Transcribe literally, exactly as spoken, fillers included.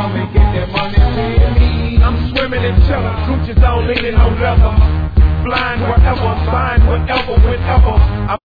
come and get that money with me. I'm swimming in cheddar, Gucci's on, leaning on leather. Flying wherever, flying wherever, whenever.